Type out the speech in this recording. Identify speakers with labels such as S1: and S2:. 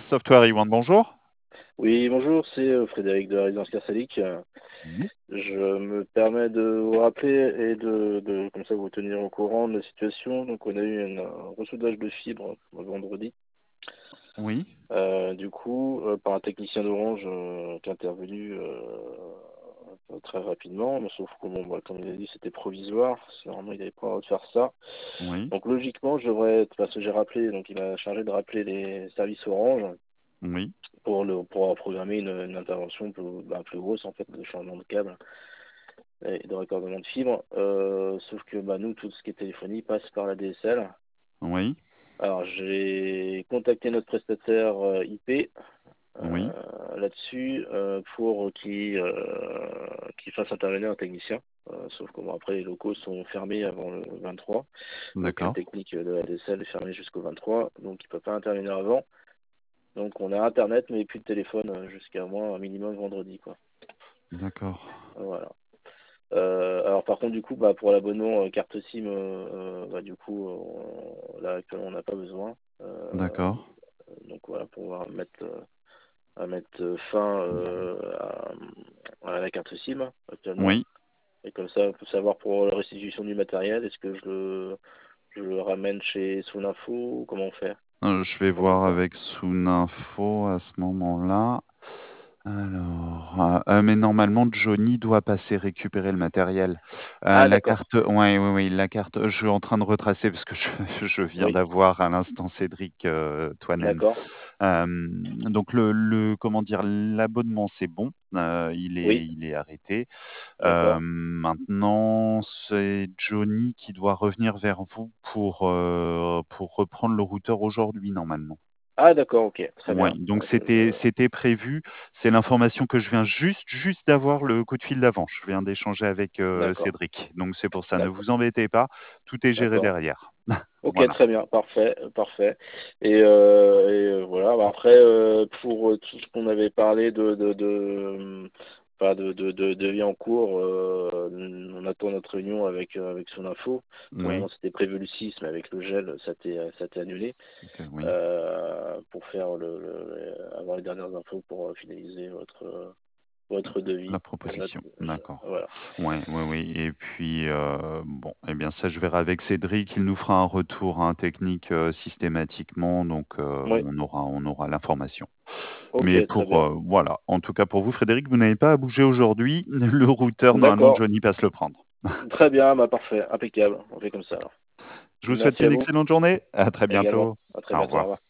S1: Software One, bonjour.
S2: Oui, bonjour, c'est Frédéric de la Résidence Carsalic.
S1: Oui,
S2: Je me permets de vous rappeler et comme ça vous tenir au courant de la situation. Donc, on a eu un ressoudage de fibres vendredi.
S1: oui,
S2: Du coup, par un technicien d'Orange qui est intervenu très rapidement. Mais sauf que, bon, bah, comme il a dit, c'était provisoire. Normalement, il n'avait pas le droit de faire ça.
S1: oui,
S2: Donc, logiquement, je devrais, parce que j'ai rappelé, donc il m'a chargé de rappeler les services Orange
S1: oui,
S2: pour programmer une intervention plus grosse en fait de changement de câble et de raccordement de fibres. Sauf que nous, tout ce qui est téléphonie passe par la DSL.
S1: oui,
S2: Alors j'ai contacté notre prestataire IP
S1: oui,
S2: là-dessus pour qu'il fasse intervenir un technicien. Sauf que après les locaux sont fermés avant le 23. Donc la
S1: d'accord,
S2: technique de la DSL est fermée jusqu'au 23. Donc il ne peut pas intervenir avant. Donc on a internet mais plus de téléphone jusqu'à moins un minimum vendredi quoi.
S1: d'accord,
S2: Voilà. Alors par contre du coup pour l'abonnement carte SIM du coup là actuellement on n'a pas besoin.
S1: d'accord,
S2: Donc voilà pour pouvoir à mettre fin à la carte SIM actuellement.
S1: oui.
S2: Et comme ça on peut savoir pour la restitution du matériel, est-ce que je le ramène chez Soninfo ou comment on fait?
S1: Je vais
S2: Combien de
S1: voir
S2: temps?
S1: avec Soninfo à ce moment-là. Alors, mais normalement, Johnny doit passer récupérer le matériel.
S2: Ah
S1: La
S2: d'accord.
S1: carte, ouais, oui, oui, la carte, je suis en train de retracer parce que je, je viens
S2: Oui,
S1: d'avoir à l'instant Cédric Toinen.
S2: d'accord.
S1: Donc, comment dire, l'abonnement, c'est bon,
S2: Oui,
S1: il est arrêté.
S2: d'accord.
S1: Maintenant, c'est Johnny qui doit revenir vers vous pour reprendre le routeur aujourd'hui, normalement.
S2: Ah d'accord, ok, très
S1: Ouais,
S2: bien.
S1: donc c'était prévu. C'est l'information que je viens juste d'avoir le coup de fil d'avant. Je viens d'échanger avec
S2: D'accord,
S1: Cédric. Donc c'est pour ça. Ne
S2: d'accord,
S1: vous embêtez pas, tout est géré
S2: d'accord.
S1: derrière.
S2: Ok,
S1: Voilà.
S2: très bien, parfait, parfait. Voilà. Après, pour tout ce qu'on avait parlé de devis en cours, on attend notre réunion avec son info.
S1: Oui,
S2: Normalement, c'était prévu le 6, mais avec le gel, ça t'est annulé.
S1: ok, oui.
S2: Pour faire avoir les dernières infos pour finaliser votre
S1: La
S2: devis.
S1: proposition, d'accord.
S2: Voilà.
S1: Ouais, oui, oui. Et puis bon, eh bien ça, je verrai avec Cédric. Il nous fera un retour hein, technique systématiquement, donc
S2: Oui.
S1: on aura l'information.
S2: Ok,
S1: Mais
S2: très
S1: pour
S2: bien.
S1: voilà, en tout cas pour vous, Frédéric, vous n'avez pas à bouger aujourd'hui. Le routeur, normalement,
S2: D'accord.
S1: Johnny passe le prendre.
S2: Très bien, parfait, impeccable. On fait comme ça alors.
S1: Je vous souhaite
S2: Merci à
S1: une
S2: vous
S1: excellente journée. À très
S2: également.
S1: bientôt.
S2: À très
S1: Au
S2: bientôt. Au
S1: revoir.
S2: revoir.